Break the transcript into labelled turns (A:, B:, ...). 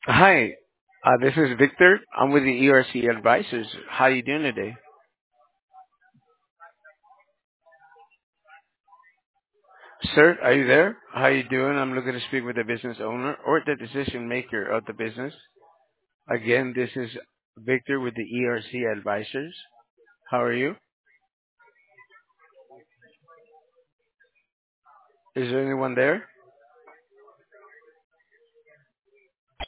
A: Hi, this is Victor. I'm with the ERC Advisors. How you doing today? Sir, are you there? How you doing? I'm looking to speak with the business owner or the decision maker of the business. Again, this is Victor with the ERC Advisors. How are you? Is there anyone there?